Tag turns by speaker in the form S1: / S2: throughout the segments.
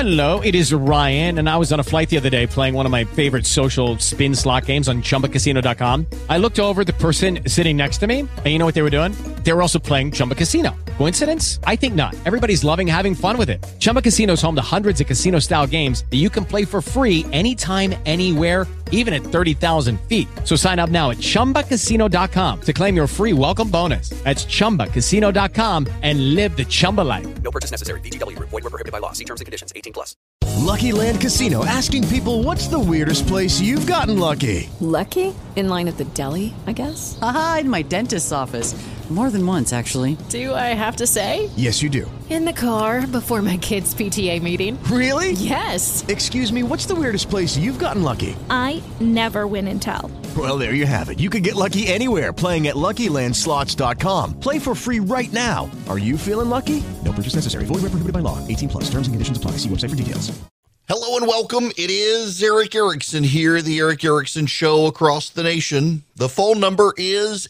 S1: Hello, it is Ryan, and I was on a flight the other day playing one of my favorite social spin slot games on ChumbaCasino.com. I looked over at the person sitting next to me, and you know what they were doing? They were also playing Chumba Casino. Coincidence? I think not. Everybody's loving having fun with it. Chumba Casino is home to hundreds of casino-style games that you can play for free anytime, anywhere, even at 30,000 feet. So sign up now at ChumbaCasino.com to claim your free welcome bonus. That's ChumbaCasino.com and live the Chumba life.
S2: No purchase necessary. VGW. Void were prohibited by law. See terms and conditions. 18+.
S3: Lucky Land Casino, asking people, what's the weirdest place you've gotten lucky?
S4: Lucky? In line at the deli, I guess?
S5: Aha, in my dentist's office. More than once, actually.
S4: Do I have to say?
S3: Yes, you do.
S4: In the car before my kids' PTA meeting.
S3: Really?
S4: Yes.
S3: Excuse me, what's the weirdest place you've gotten lucky?
S6: I never win and tell.
S3: Well, there you have it. You can get lucky anywhere, playing at LuckyLandSlots.com. Play for free right now. Are you feeling lucky? No purchase necessary. Void where prohibited by law. 18+. Terms and conditions apply. See website for details.
S7: Hello and welcome. It is Eric Erickson here, the Eric Erickson Show across the nation. The phone number is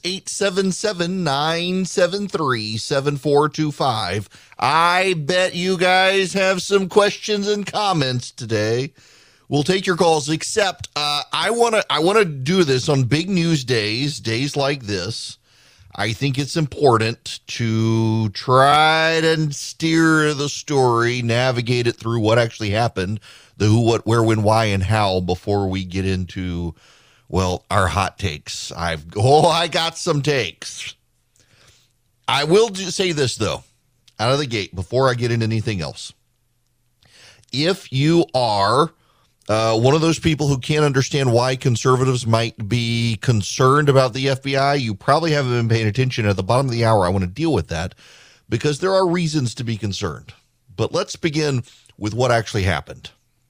S7: 877-973-7425. I bet you guys have some questions and comments today. We'll take your calls, except I want to do this on big news days like this. I think it's important to try to steer the story, navigate it through what actually happened, the who, what, where, when, why, and how before we get into, well, our hot takes. I got some takes. I will say this, though, out of the gate, before I get into anything else. If you are one of those people who can't understand why conservatives might be concerned about the FBI, you probably haven't been paying attention. At the bottom of the hour, I want to deal with that because there are reasons to be concerned. But let's begin with what actually happened.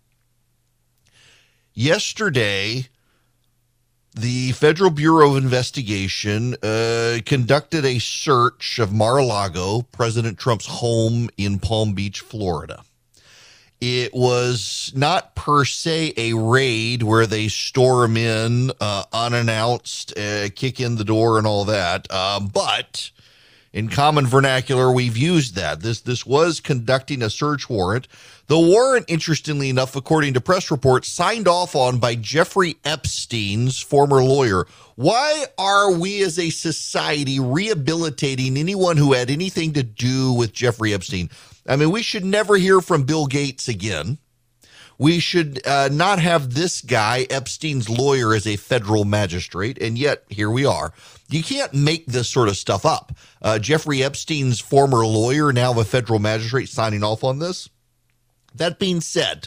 S7: Yesterday, the Federal Bureau of Investigation conducted a search of Mar-a-Lago, President Trump's home in Palm Beach, Florida. It was not per se a raid where they storm in unannounced, kick in the door and all that. But in common vernacular, we've used that. This was conducting a search warrant. The warrant, interestingly enough, according to press reports, signed off on by Jeffrey Epstein's former lawyer. Why are we as a society rehabilitating anyone who had anything to do with Jeffrey Epstein? I mean, we should never hear from Bill Gates again. We should not have this guy, Epstein's lawyer, as a federal magistrate, and yet here we are. You can't make this sort of stuff up. Jeffrey Epstein's former lawyer, now a federal magistrate, signing off on this. That being said,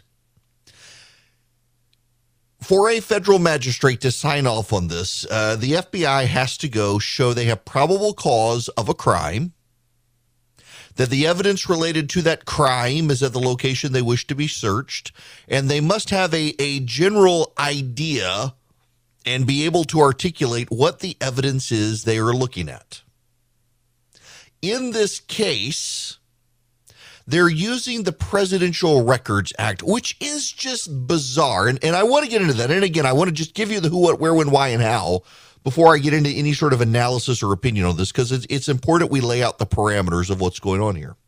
S7: for a federal magistrate to sign off on this, the FBI has to go show they have probable cause of a crime, that the evidence related to that crime is at the location they wish to be searched, and they must have a general idea and be able to articulate what the evidence is they are looking at. In this case, they're using the Presidential Records Act, which is just bizarre. And I want to get into that. And again, I want to just give you the who, what, where, when, why, and how before I get into any sort of analysis or opinion on this, because it's important we lay out the parameters of what's going on here.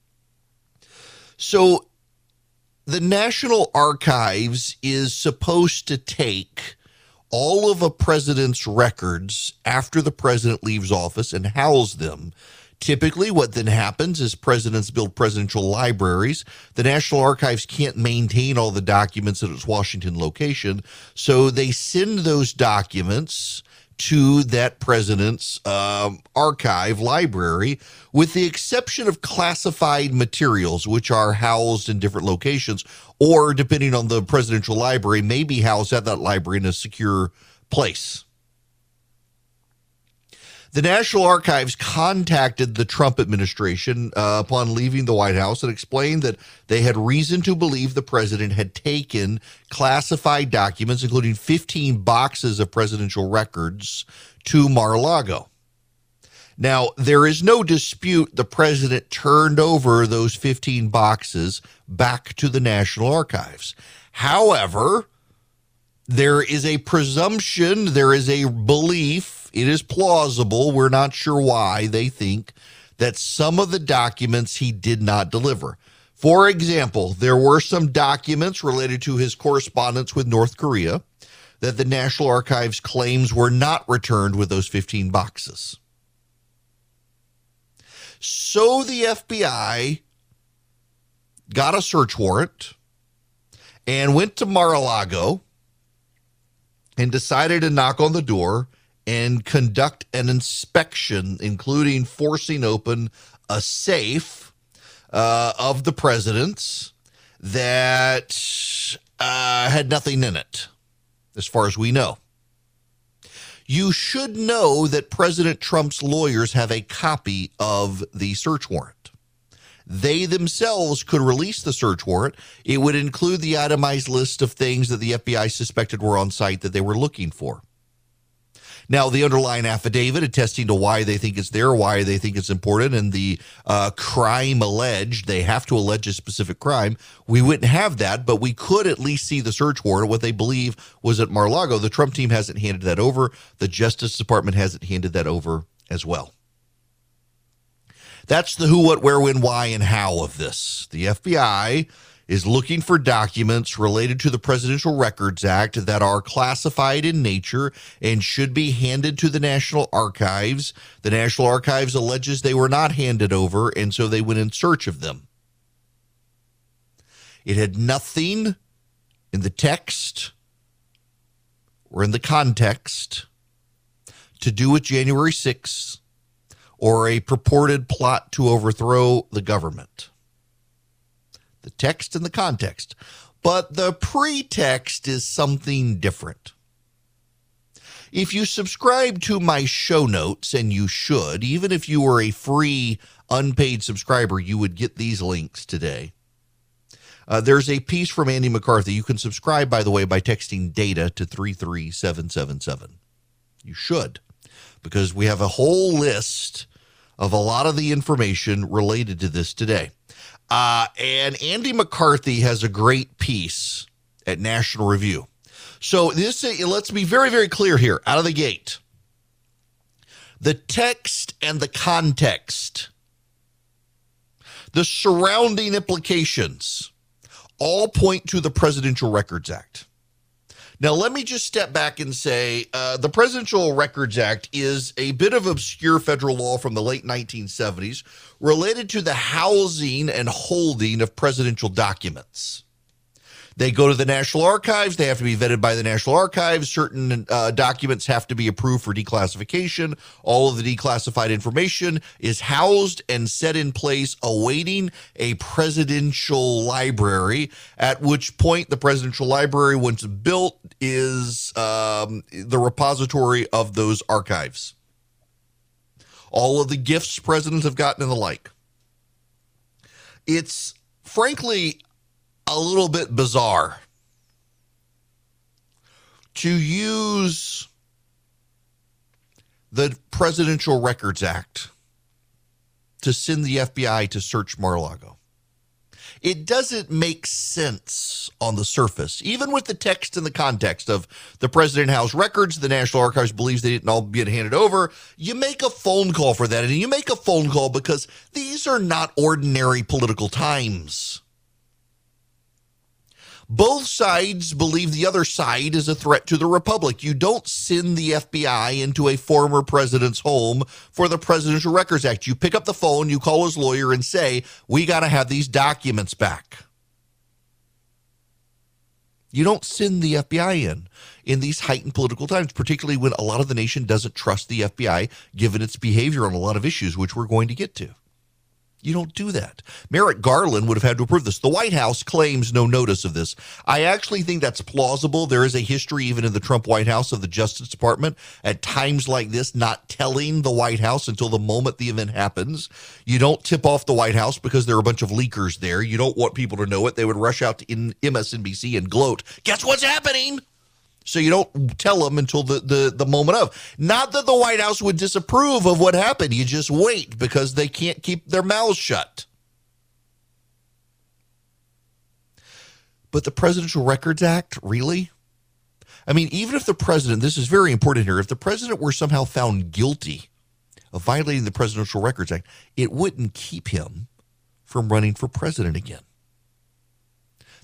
S7: So the National Archives is supposed to take all of a president's records after the president leaves office and house them. Typically, what then happens is presidents build presidential libraries. The National Archives can't maintain all the documents at its Washington location, so they send those documents to that president's archive library, with the exception of classified materials, which are housed in different locations, or depending on the presidential library, may be housed at that library in a secure place. The National Archives contacted the Trump administration upon leaving the White House and explained that they had reason to believe the president had taken classified documents, including 15 boxes of presidential records, to Mar-a-Lago. Now, there is no dispute the president turned over those 15 boxes back to the National Archives. However, there is a presumption, there is a belief, it is plausible, we're not sure why, they think that some of the documents he did not deliver. For example, there were some documents related to his correspondence with North Korea that the National Archives claims were not returned with those 15 boxes. So the FBI got a search warrant and went to Mar-a-Lago and decided to knock on the door and conduct an inspection, including forcing open a safe of the president's that had nothing in it, as far as we know. You should know that President Trump's lawyers have a copy of the search warrant. They themselves could release the search warrant. It would include the itemized list of things that the FBI suspected were on site that they were looking for. Now, the underlying affidavit attesting to why they think it's there, why they think it's important, and the crime alleged, they have to allege a specific crime. We wouldn't have that, but we could at least see the search warrant, what they believe was at Mar-a-Lago. The Trump team hasn't handed that over. The Justice Department hasn't handed that over as well. That's the who, what, where, when, why, and how of this. The FBI is looking for documents related to the Presidential Records Act that are classified in nature and should be handed to the National Archives. The National Archives alleges they were not handed over, and so they went in search of them. It had nothing in the text or in the context to do with January 6th or a purported plot to overthrow the government. The text and the context. But the pretext is something different. If you subscribe to my show notes, and you should, even if you were a free, unpaid subscriber, you would get these links today. There's a piece from Andy McCarthy. You can subscribe, by the way, by texting DATA to 33777. You should, because we have a whole list of a lot of the information related to this today. And Andy McCarthy has a great piece at National Review. So this, let's be very, very clear here out of the gate. The text and the context, the surrounding implications, all point to the Presidential Records Act. Now, let me just step back and say the Presidential Records Act is a bit of obscure federal law from the late 1970s related to the housing and holding of presidential documents. They go to the National Archives. They have to be vetted by the National Archives. Certain documents have to be approved for declassification. All of the declassified information is housed and set in place awaiting a presidential library, at which point the presidential library, once built, is the repository of those archives. All of the gifts presidents have gotten and the like. It's frankly a little bit bizarre to use the Presidential Records Act to send the FBI to search Mar-a-Lago. It doesn't make sense on the surface, even with the text and the context of the president housed records. The National Archives believes they didn't all get handed over. You make a phone call for that, and you make a phone call because these are not ordinary political times. Both sides believe the other side is a threat to the republic. You don't send the FBI into a former president's home for the Presidential Records Act. You pick up the phone, you call his lawyer and say, we got to have these documents back. You don't send the FBI in these heightened political times, particularly when a lot of the nation doesn't trust the FBI, given its behavior on a lot of issues, which we're going to get to. You don't do that. Merrick Garland would have had to approve this. The White House claims no notice of this. I actually think that's plausible. There is a history, even in the Trump White House, of the Justice Department at times like this not telling the White House until the moment the event happens. You don't tip off the White House because there are a bunch of leakers there. You don't want people to know it. They would rush out to MSNBC and gloat. Guess what's happening? So you don't tell them until the moment of. Not that the White House would disapprove of what happened. You just wait because they can't keep their mouths shut. But the Presidential Records Act, really? I mean, even if the president, this is very important here, if the president were somehow found guilty of violating the Presidential Records Act, it wouldn't keep him from running for president again.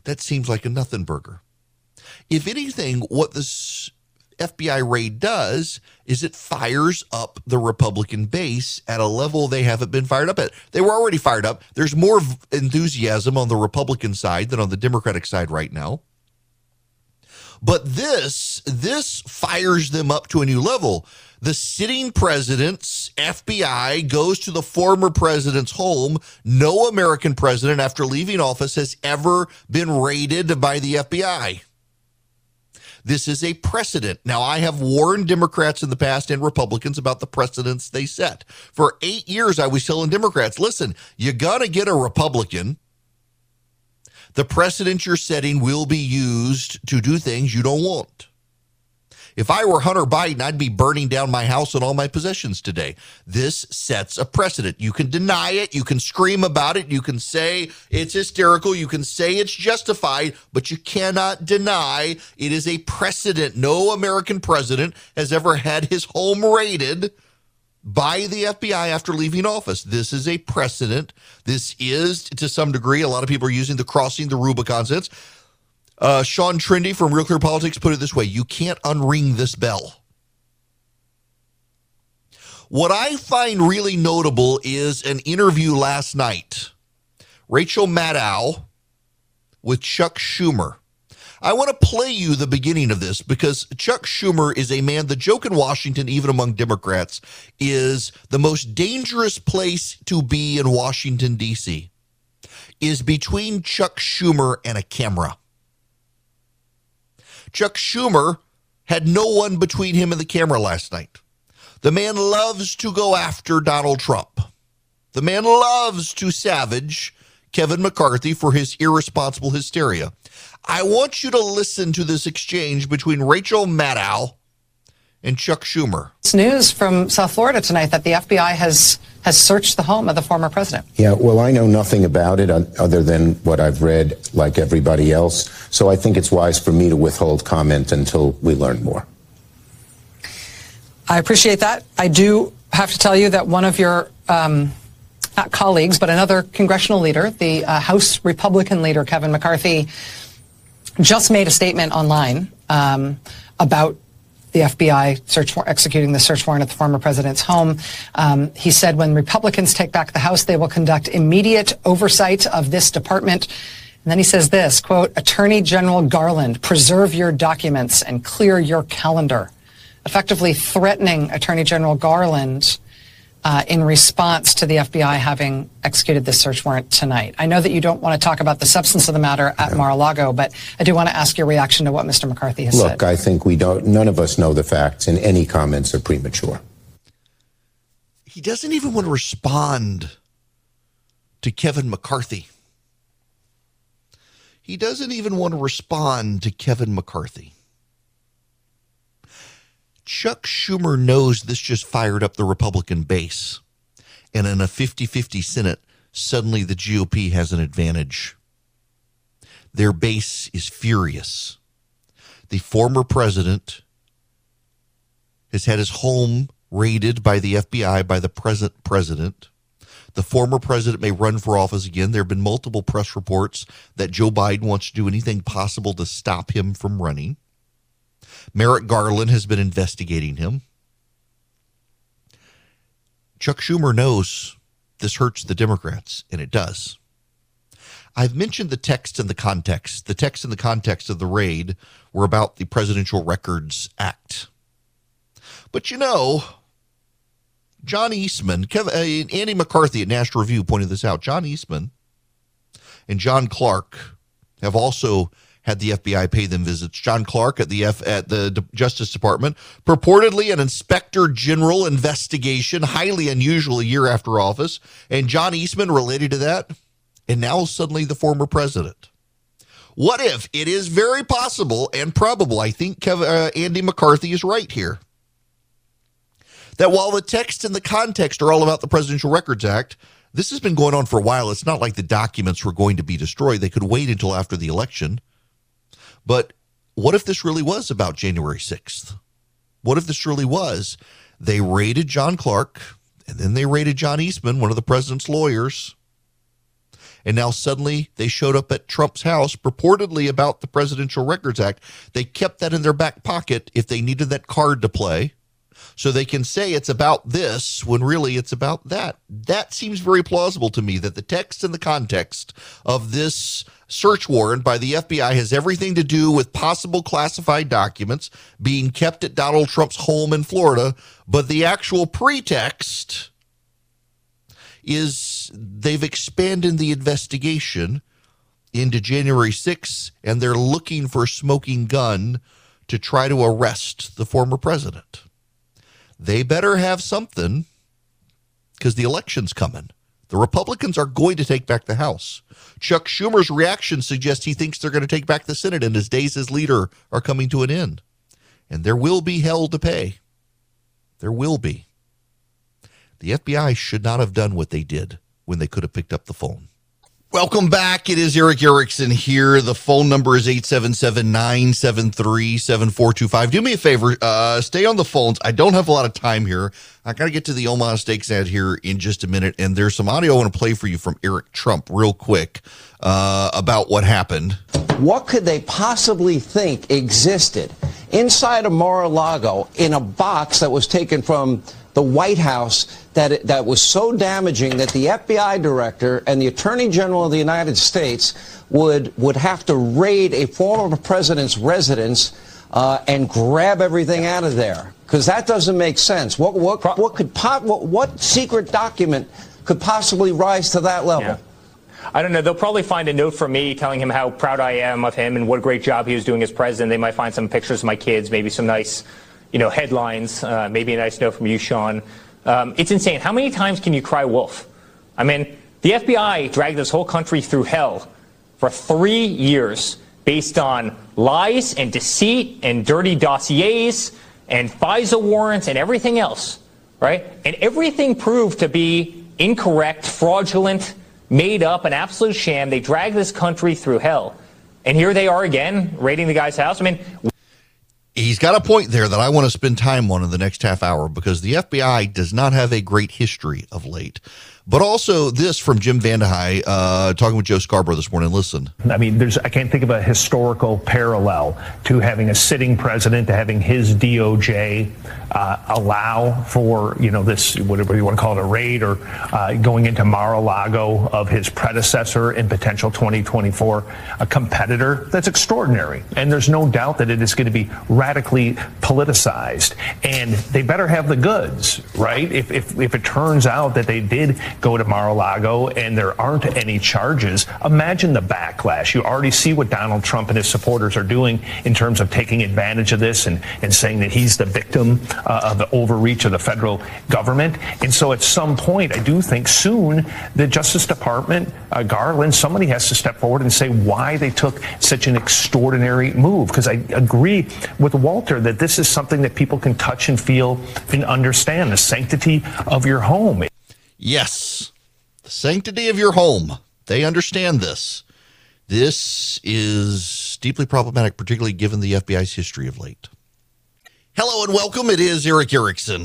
S7: that seems like a nothing burger. If anything, what this FBI raid does is it fires up the Republican base at a level they haven't been fired up at. They were already fired up. There's more enthusiasm on the Republican side than on the Democratic side right now. But this fires them up to a new level. The sitting president's FBI goes to the former president's home. No American president after leaving office has ever been raided by the FBI. This is a precedent. Now, I have warned Democrats in the past and Republicans about the precedents they set. For 8 years, I was telling Democrats, listen, you got to get a Republican. The precedent you're setting will be used to do things you don't want. If I were Hunter Biden, I'd be burning down my house and all my possessions today. This sets a precedent. You can deny it. You can scream about it. You can say it's hysterical. You can say it's justified, but you cannot deny it is a precedent. No American president has ever had his home raided by the FBI after leaving office. This is a precedent. This is, to some degree, a lot of people are using the crossing the Rubicon sense. Sean Trendy from Real Clear Politics put it this way: you can't unring this bell. What I find really notable is an interview last night, Rachel Maddow with Chuck Schumer. I want to play you the beginning of this because Chuck Schumer is a man, the joke in Washington, even among Democrats, is the most dangerous place to be in Washington, D.C., is between Chuck Schumer and a camera. Chuck Schumer had no one between him and the camera last night. The man loves to go after Donald Trump. The man loves to savage Kevin McCarthy for his irresponsible hysteria. I want you to listen to this exchange between Rachel Maddow and Chuck Schumer.
S8: It's news from South Florida tonight that the FBI has searched the home of the former president.
S9: Yeah, well, I know nothing about it other than what I've read, like everybody else. So I think it's wise for me to withhold comment until we learn more.
S8: I appreciate that. I do have to tell you that one of your not colleagues, but another congressional leader, the House Republican leader, Kevin McCarthy, just made a statement online about the FBI executing the search warrant at the former president's home. He said when Republicans take back the House, they will conduct immediate oversight of this department. And then he says this, quote, Attorney General Garland, preserve your documents and clear your calendar, effectively threatening Attorney General Garland in response to the FBI having executed this search warrant tonight. I know that you don't want to talk about the substance of the matter at Mar-a-Lago, but I do want to ask your reaction to what Mr. McCarthy has said.
S9: Look, I think none of us know the facts, and any comments are premature.
S7: He doesn't even want to respond to Kevin McCarthy. He doesn't even want to respond to Kevin McCarthy. Chuck Schumer knows this just fired up the Republican base. And in a 50-50 Senate, suddenly the GOP has an advantage. Their base is furious. The former president has had his home raided by the FBI, by the present president. The former president may run for office again. There have been multiple press reports that Joe Biden wants to do anything possible to stop him from running. Merrick Garland has been investigating him. Chuck Schumer knows this hurts the Democrats, and it does. I've mentioned the text and the context. The text and the context of the raid were about the Presidential Records Act. But you know, John Eastman, Andy McCarthy at National Review pointed this out. John Eastman and John Clark have also had the FBI pay them visits. John Clark at the Justice Department, purportedly an inspector general investigation, highly unusual a year after office. And John Eastman related to that, and now suddenly the former president. What if it is very possible and probable, I think Andy McCarthy is right here, that while the text and the context are all about the Presidential Records Act, this has been going on for a while. It's not like the documents were going to be destroyed. They could wait until after the election. But what if this really was about January 6th? What if this really was? They raided John Clark, and then they raided John Eastman, one of the president's lawyers. and now suddenly they showed up at Trump's house, purportedly about the Presidential Records Act. They kept that in their back pocket if they needed that card to play, so they can say it's about this when really it's about that. That seems very plausible to me, that the text and the context of this search warrant by the FBI has everything to do with possible classified documents being kept at Donald Trump's home in Florida, but the actual pretext is they've expanded the investigation into January 6th, and they're looking for a smoking gun to try to arrest the former president. They better have something, because the election's coming. The Republicans are going to take back the House. Chuck Schumer's reaction suggests he thinks they're going to take back the Senate, and his days as leader are coming to an end. And there will be hell to pay. There will be. The FBI should not have done what they did when they could have picked up the phone. Welcome back. It is Erick Erickson here. The phone number is 877-973-7425. Do me a favor. Stay on the phones. I don't have a lot of time here. I got to get to the Omaha Steaks ad here in just a minute. And there's some audio I want to play for you from Eric Trump real quick about what happened.
S10: What could they possibly think existed inside of Mar-a-Lago in a box that was taken from the White House that was so damaging that the FBI director and the Attorney General of the United States would have to raid a former president's residence and grab everything out of there? Because that doesn't make sense. What secret document could possibly rise to that level?
S11: Yeah. I don't know. They'll probably find a note from me telling him how proud I am of him and what a great job he was doing as president. They might find some pictures of my kids, maybe some nice, headlines, maybe a nice note from you, Sean. It's insane. How many times can you cry wolf? I mean, the FBI dragged this whole country through hell for 3 years based on lies and deceit and dirty dossiers and FISA warrants and everything else, right? And everything proved to be incorrect, fraudulent, made up, an absolute sham. They dragged this country through hell. And here they are again, raiding the guy's house. I mean,
S7: he's got a point there that I want to spend time on in the next half hour, because the FBI does not have a great history of late. But also this from Jim Vandehei, talking with Joe Scarborough this morning. Listen.
S12: I mean, I can't think of a historical parallel to having a sitting president, to having his DOJ allow for, this, whatever you want to call it, a raid, or going into Mar-a-Lago of his predecessor and potential 2024 a competitor. That's extraordinary. And there's no doubt that it is going to be radically politicized. And they better have the goods, right? If it turns out that they did go to Mar-a-Lago and there aren't any charges, imagine the backlash. You already see what Donald Trump and his supporters are doing in terms of taking advantage of this and saying that he's the victim of the overreach of the federal government. And so at some point, I do think soon the Justice Department, Garland, somebody has to step forward and say why they took such an extraordinary move. Because I agree with Walter that this is something that people can touch and feel and understand, the sanctity of your home.
S7: Yes, the sanctity of your home. They understand this. This is deeply problematic, particularly given the FBI's history of late. Hello and welcome. It is Erick Erickson.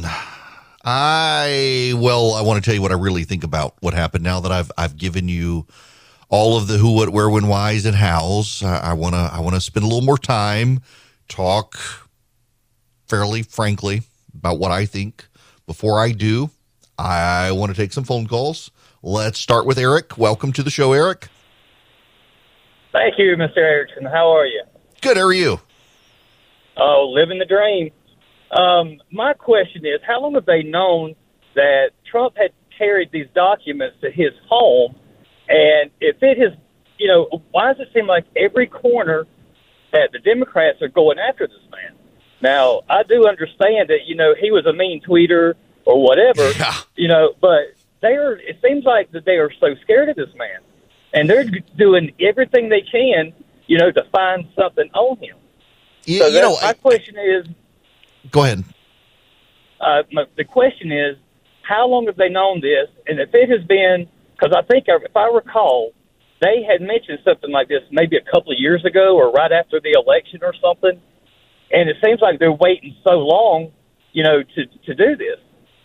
S7: I want to tell you what I really think about what happened now that I've given you all of the who, what, where, when, whys, and hows. I want to spend a little more time, talk fairly frankly about what I think. Before I do, I want to take some phone calls. Let's start with Eric. Welcome to the show, Eric.
S13: Thank you, Mr. Erickson. How are you?
S7: Good. How are you?
S13: Oh, living the dream. My question is, how long have they known that Trump had carried these documents to his home? And if it has, why does it seem like every corner that the Democrats are going after this man? Now, I do understand that, he was a mean tweeter or whatever, but it seems like that they are so scared of this man, and they're doing everything they can, to find something on him. My question is,
S7: go ahead.
S13: The question is, how long have they known this? And if it has been, because I think, if I recall, they had mentioned something like this maybe a couple of years ago or right after the election or something, and it seems like they're waiting so long, to do this.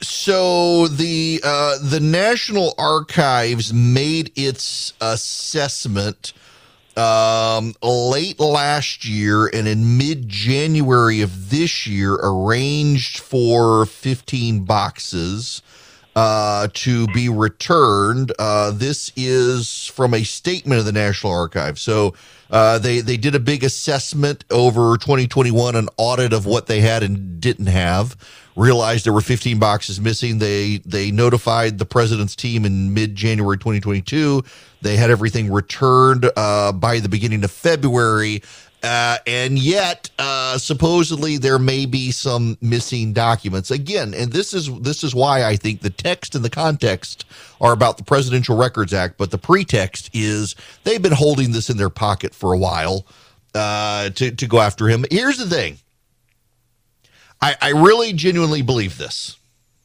S7: So the National Archives made its assessment late last year, and in mid-January of this year arranged for 15 boxes to be returned. This is from a statement of the National Archives. So they did a big assessment over 2021, an audit of what they had and didn't have. Realized there were 15 boxes missing. They notified the president's team in mid-January 2022. They had everything returned by the beginning of February. And yet, supposedly there may be some missing documents again. And this is why I think the text and the context are about the Presidential Records Act, but the pretext is they've been holding this in their pocket for a while to go after him. Here's the thing. I really genuinely believe this.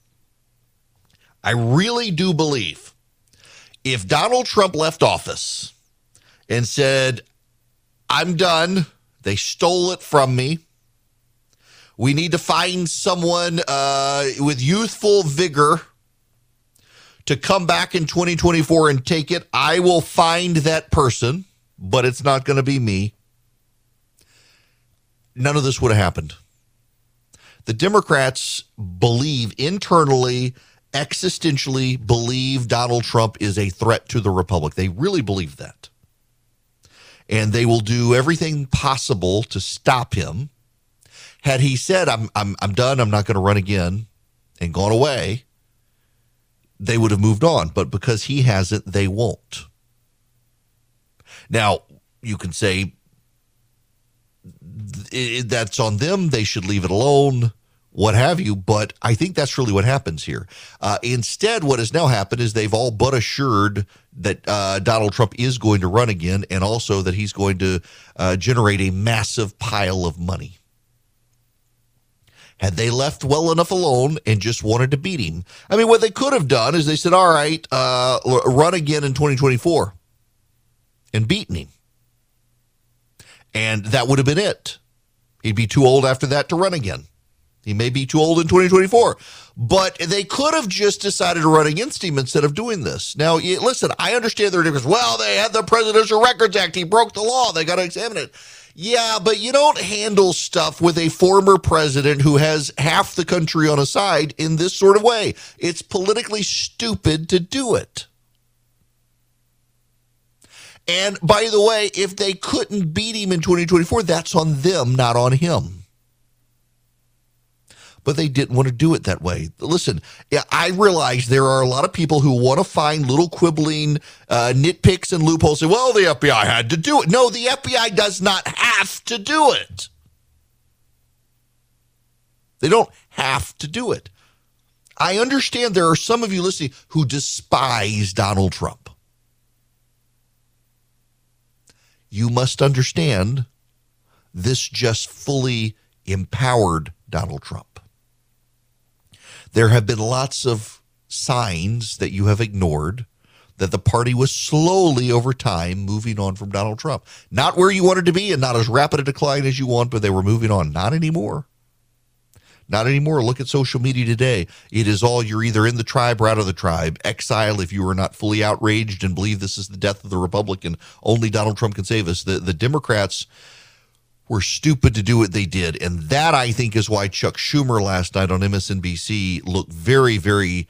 S7: I really do believe if Donald Trump left office and said, I'm done. They stole it from me. We need to find someone with youthful vigor to come back in 2024 and take it. I will find that person, but it's not going to be me. None of this would have happened. The Democrats believe internally, existentially believe Donald Trump is a threat to the Republic. They really believe that. And they will do everything possible to stop him. Had he said, I'm done, I'm not going to run again, and gone away, they would have moved on. But because he hasn't, they won't. Now, you can say that's on them. They should leave it alone, what have you. But I think that's really what happens here. Instead, what has now happened is they've all but assured that Donald Trump is going to run again, and also that he's going to generate a massive pile of money. Had they left well enough alone and just wanted to beat him, I mean, what they could have done is they said, all right, run again in 2024 and beaten him. And that would have been it. He'd be too old after that to run again. He may be too old in 2024. But they could have just decided to run against him instead of doing this. Now, listen, I understand their difference. Well, they had the Presidential Records Act. He broke the law. They got to examine it. Yeah, but you don't handle stuff with a former president who has half the country on his side in this sort of way. It's politically stupid to do it. And by the way, if they couldn't beat him in 2024, that's on them, not on him. But they didn't want to do it that way. Listen, I realize there are a lot of people who want to find little quibbling nitpicks and loopholes. Say, well, the FBI had to do it. No, the FBI does not have to do it. They don't have to do it. I understand there are some of you listening who despise Donald Trump. You must understand this just fully empowered Donald Trump. There have been lots of signs that you have ignored that the party was slowly over time moving on from Donald Trump. Not where you wanted to be and not as rapid a decline as you want, but they were moving on. Not anymore. Not anymore. Look at social media today. It is all you're either in the tribe or out of the tribe. Exile if you are not fully outraged and believe this is the death of the Republic and only Donald Trump can save us. The Democrats were stupid to do what they did. And that, I think, is why Chuck Schumer last night on MSNBC looked very, very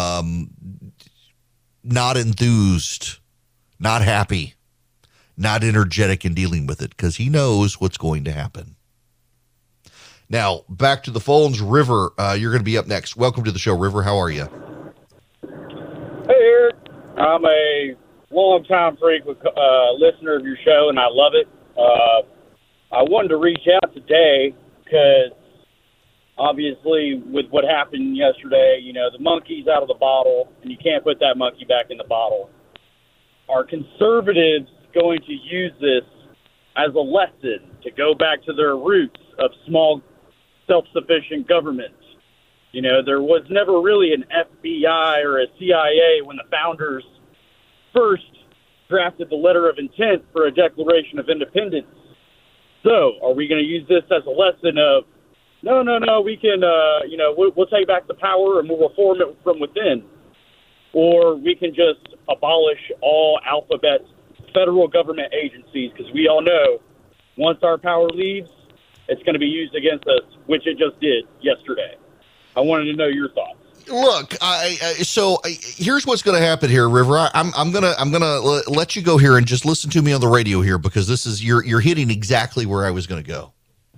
S7: not enthused, not happy, not energetic in dealing with it, because he knows what's going to happen. Now, back to the phones. River, you're going to be up next. Welcome to the show, River. How are you?
S14: Hey, Eric. I'm a long-time frequent listener of your show, and I love it. I wanted to reach out today because, obviously, with what happened yesterday, you know, the monkey's out of the bottle, and you can't put that monkey back in the bottle. Are conservatives going to use this as a lesson to go back to their roots of small, self-sufficient government? You know, there was never really an FBI or a CIA when the founders first drafted the letter of intent for a Declaration of Independence. So, are we going to use this as a lesson of no, we can, we'll take back the power and we'll reform it from within. Or we can just abolish all alphabet federal government agencies, because we all know once our power leaves, it's going to be used against us, which it just did yesterday. I wanted to know your thoughts.
S7: Look, here's what's going to happen here, River. I'm gonna let you go here and just listen to me on the radio here, because this is you're hitting exactly where I was going to go.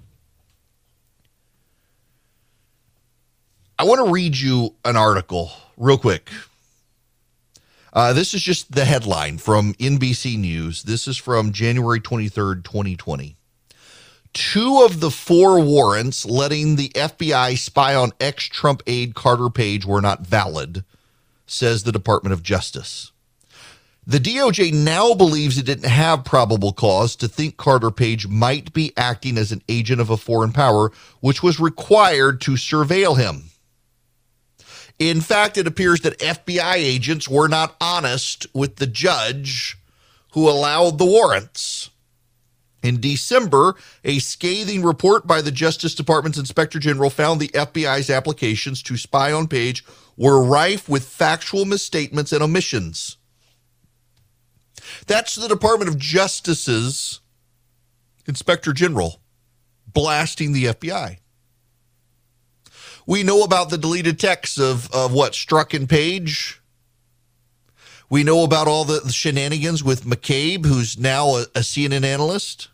S7: I want to read you an article real quick. This is just the headline from NBC News. This is from January 23rd, 2020. 2 of the 4 warrants letting the FBI spy on ex-Trump aide Carter Page were not valid, says the Department of Justice. The DOJ now believes it didn't have probable cause to think Carter Page might be acting as an agent of a foreign power, which was required to surveil him. In fact, it appears that FBI agents were not honest with the judge who allowed the warrants. In December, a scathing report by the Justice Department's Inspector General found the FBI's applications to spy on Page were rife with factual misstatements and omissions. That's the Department of Justice's Inspector General blasting the FBI. We know about the deleted texts of what Strzok and Page. We know about all the shenanigans with McCabe, who's now a CNN analyst.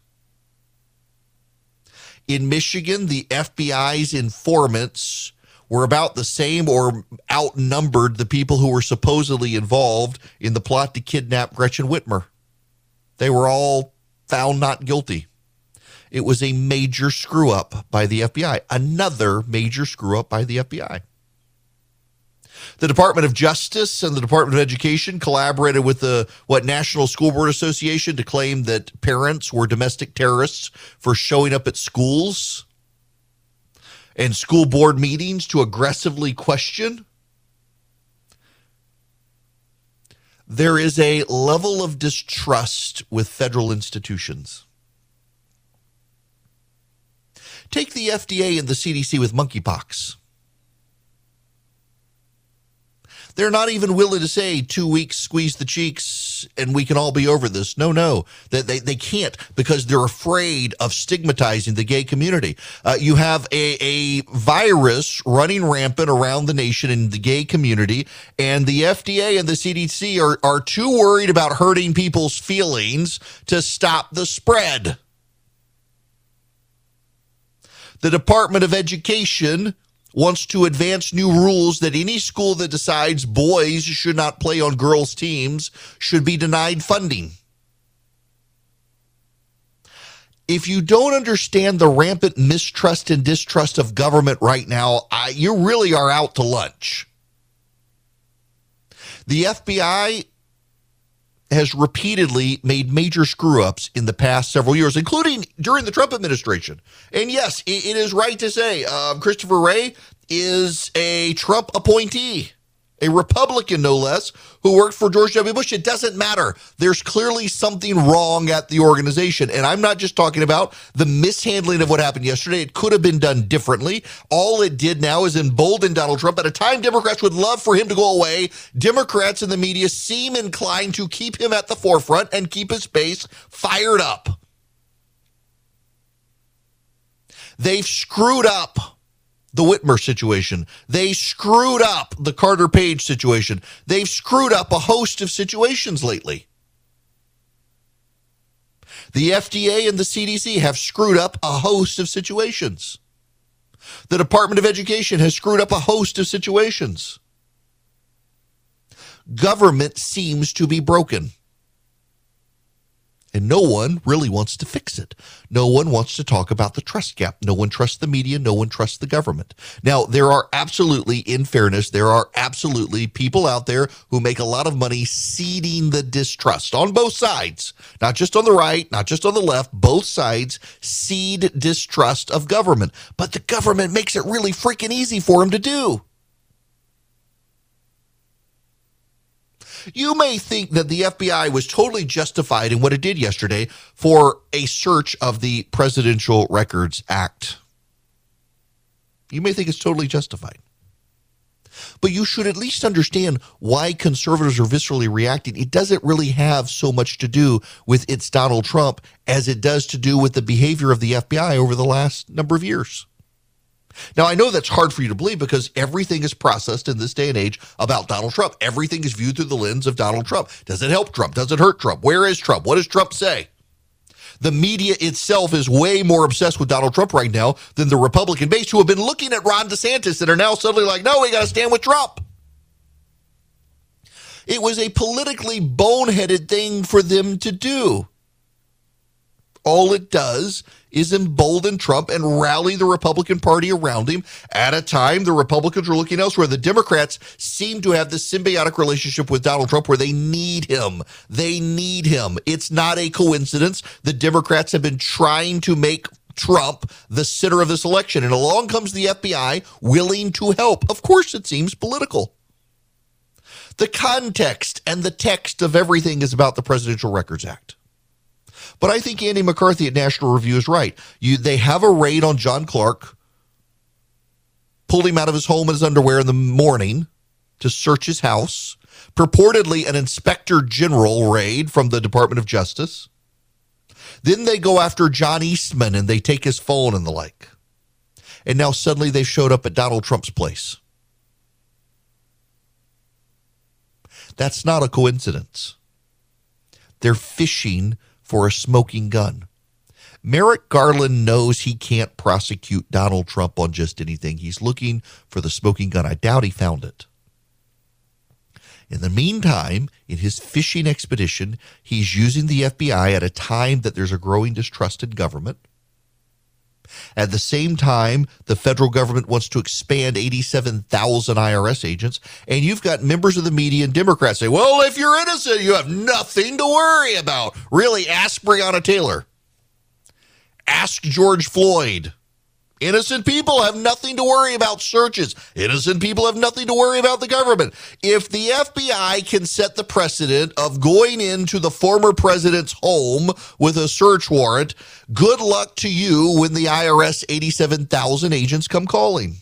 S7: In Michigan, the FBI's informants were about the same or outnumbered the people who were supposedly involved in the plot to kidnap Gretchen Whitmer. They were all found not guilty. It was a major screw-up by the FBI, another major screw-up by the FBI. The Department of Justice and the Department of Education collaborated with the National School Board Association to claim that parents were domestic terrorists for showing up at schools and school board meetings to aggressively question. There is a level of distrust with federal institutions. Take the FDA and the CDC with monkeypox. They're not even willing to say 2 weeks, squeeze the cheeks, and we can all be over this. No. They can't, because they're afraid of stigmatizing the gay community. You have a virus running rampant around the nation in the gay community, and the FDA and the CDC are too worried about hurting people's feelings to stop the spread. The Department of Education wants to advance new rules that any school that decides boys should not play on girls' teams should be denied funding. If you don't understand the rampant mistrust and distrust of government right now, you really are out to lunch. The FBI has repeatedly made major screw-ups in the past several years, including during the Trump administration. And yes, it is right to say Christopher Wray is a Trump appointee, a Republican no less, who worked for George W. Bush. It doesn't matter. There's clearly something wrong at the organization. And I'm not just talking about the mishandling of what happened yesterday. It could have been done differently. All it did now is embolden Donald Trump. At a time Democrats would love for him to go away, Democrats and the media seem inclined to keep him at the forefront and keep his base fired up. They've screwed up the Whitmer situation. They screwed up the Carter Page situation. They've screwed up a host of situations lately. The FDA and the CDC have screwed up a host of situations. The Department of Education has screwed up a host of situations. Government seems to be broken. And no one really wants to fix it. No one wants to talk about the trust gap. No one trusts the media. No one trusts the government. Now, there are absolutely, in fairness, there are absolutely people out there who make a lot of money seeding the distrust on both sides. Not just on the right, not just on the left. Both sides seed distrust of government. But the government makes it really freaking easy for them to do. You may think that the FBI was totally justified in what it did yesterday for a search of the Presidential Records Act. You may think it's totally justified. But you should at least understand why conservatives are viscerally reacting. It doesn't really have so much to do with it's Donald Trump as it does to do with the behavior of the FBI over the last number of years. Now, I know that's hard for you to believe because everything is processed in this day and age about Donald Trump. Everything is viewed through the lens of Donald Trump. Does it help Trump? Does it hurt Trump? Where is Trump? What does Trump say? The media itself is way more obsessed with Donald Trump right now than the Republican base, who have been looking at Ron DeSantis and are now suddenly like, no, we got to stand with Trump. It was a politically boneheaded thing for them to do. All it does is embolden Trump and rally the Republican Party around him at a time the Republicans are looking elsewhere. The Democrats seem to have this symbiotic relationship with Donald Trump where they need him. They need him. It's not a coincidence. The Democrats have been trying to make Trump the center of this election, and along comes the FBI willing to help. Of course, it seems political. The context and the text of everything is about the Presidential Records Act. But I think Andy McCarthy at National Review is right. They have a raid on John Clark, pulled him out of his home in his underwear in the morning to search his house, purportedly an inspector general raid from the Department of Justice. Then they go after John Eastman and they take his phone and the like. And now suddenly they showed up at Donald Trump's place. That's not a coincidence. They're fishing for a smoking gun. Merrick Garland knows he can't prosecute Donald Trump on just anything. He's looking for the smoking gun. I doubt he found it. In the meantime, in his fishing expedition, he's using the FBI at a time that there's a growing distrust in government. At the same time, the federal government wants to expand 87,000 IRS agents, and you've got members of the media and Democrats say, well, if you're innocent, you have nothing to worry about. Really, ask Breonna Taylor. Ask George Floyd. Innocent people have nothing to worry about searches. Innocent people have nothing to worry about the government. If the FBI can set the precedent of going into the former president's home with a search warrant, good luck to you when the IRS 87,000 agents come calling.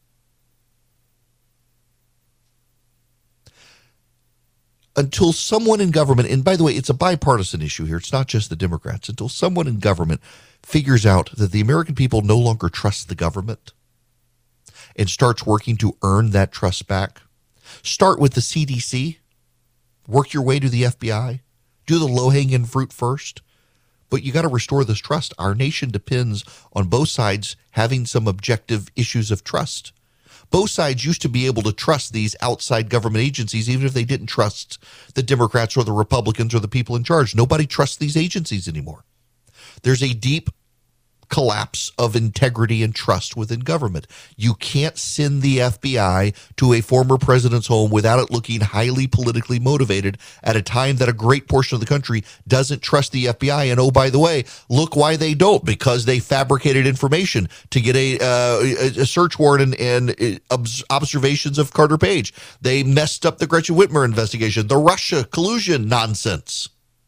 S7: Until someone in government, and by the way, it's a bipartisan issue here. It's not just the Democrats. Until someone in government figures out that the American people no longer trust the government and starts working to earn that trust back. Start with the CDC. Work your way to the FBI. Do the low-hanging fruit first. But you got to restore this trust. Our nation depends on both sides having some objective issues of trust. Both sides used to be able to trust these outside government agencies, even if they didn't trust the Democrats or the Republicans or the people in charge. Nobody trusts these agencies anymore. There's a deep collapse of integrity and trust within government. You can't send the FBI to a former president's home without it looking highly politically motivated at a time that a great portion of the country doesn't trust the FBI. And oh, by the way, look why they don't, because they fabricated information to get a search warrant and observations of Carter Page. They messed up the Gretchen Whitmer investigation, the Russia collusion nonsense.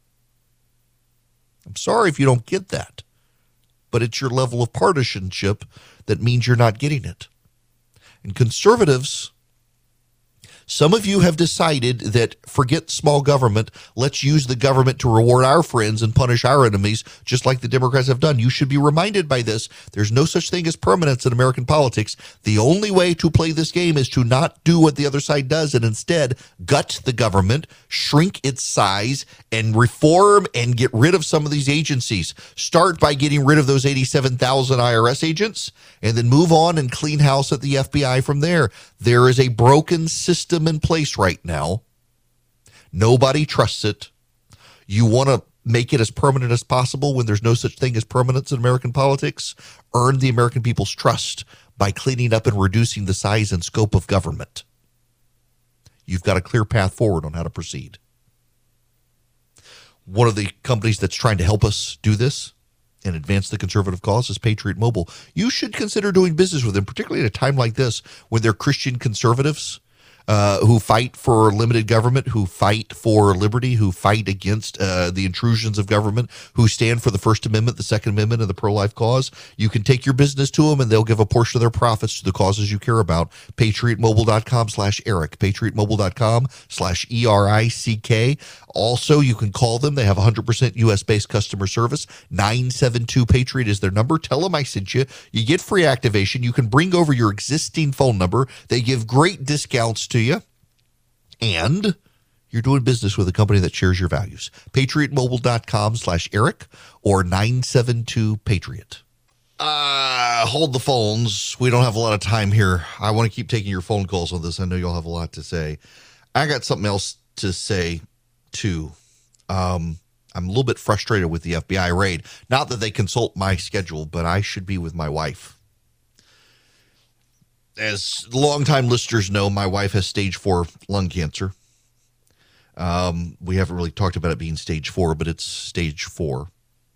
S7: I'm sorry if you don't get that, but it's your level of partisanship that means you're not getting it. And conservatives, some of you have decided that forget small government, let's use the government to reward our friends and punish our enemies, just like the Democrats have done. You should be reminded by this. There's no such thing as permanence in American politics. The only way to play this game is to not do what the other side does and instead gut the government, shrink its size, and reform and get rid of some of these agencies. Start by getting rid of those 87,000 IRS agents and then move on and clean house at the FBI from there. There is a broken system in place right now. Nobody trusts it. You want to make it as permanent as possible when there's no such thing as permanence in American politics? Earn the American people's trust by cleaning up and reducing the size and scope of government. You've got a clear path forward on how to proceed. One of the companies that's trying to help us do this and advance the conservative cause is Patriot Mobile. You should consider doing business with them, particularly at a time like this when they're Christian conservatives. who fight for limited government, who fight for liberty, who fight against the intrusions of government, who stand for the First Amendment, the Second Amendment, and the pro-life cause. You can take your business to them, and they'll give a portion of their profits to the causes you care about. PatriotMobile.com/Eric. PatriotMobile.com/ERICK. Also, you can call them. They have 100% U.S.-based customer service. 972-PATRIOT is their number. Tell them I sent you. You get free activation. You can bring over your existing phone number. They give great discounts to you. And you're doing business with a company that shares your values. PatriotMobile.com/Eric or 972-PATRIOT. Hold the phones. We don't have a lot of time here. I want to keep taking your phone calls on this. I know you'll have a lot to say. I got something else to say, too. I'm a little bit frustrated with the FBI raid. Not that they consult my schedule, but I should be with my wife. As longtime listeners know, my wife has stage 4 lung cancer. We haven't really talked about it being stage 4, but it's stage 4.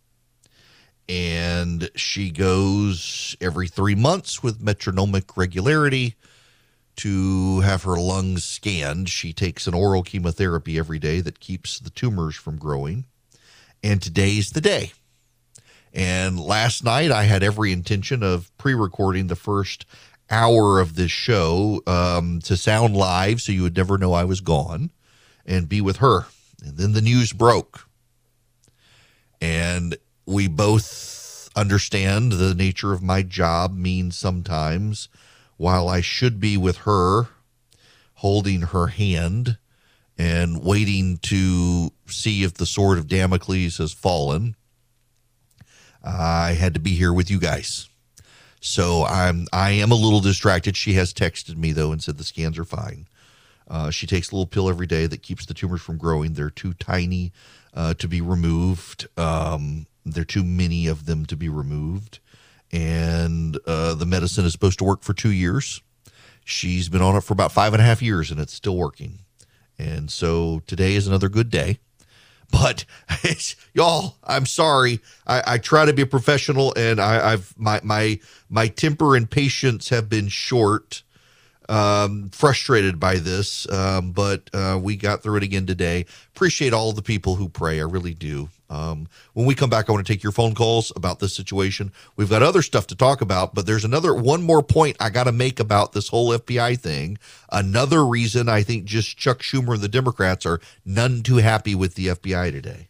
S7: And she goes every 3 months with metronomic regularity to have her lungs scanned. She takes an oral chemotherapy every day that keeps the tumors from growing. And today's the day. And last night I had every intention of pre-recording the first hour of this show to sound live so you would never know I was gone and be with her. And then the news broke. And we both understand the nature of my job means sometimes while I should be with her, holding her hand and waiting to see if the sword of Damocles has fallen, I had to be here with you guys. So I am a little distracted. She has texted me, though, and said the scans are fine. She takes a little pill every day that keeps the tumors from growing. They're too tiny to be removed. There are too many of them to be removed. And the medicine is supposed to work for 2 years. She's been on it for about 5.5 years, and it's still working. And so today is another good day. But y'all, I'm sorry. I try to be a professional, and I've my temper and patience have been short. Frustrated by this, but we got through it again today. Appreciate all of the people who pray. I really do. When we come back, I want to take your phone calls about this situation. We've got other stuff to talk about, but there's one more point I got to make about this whole FBI thing. Another reason I think just Chuck Schumer and the Democrats are none too happy with the FBI today.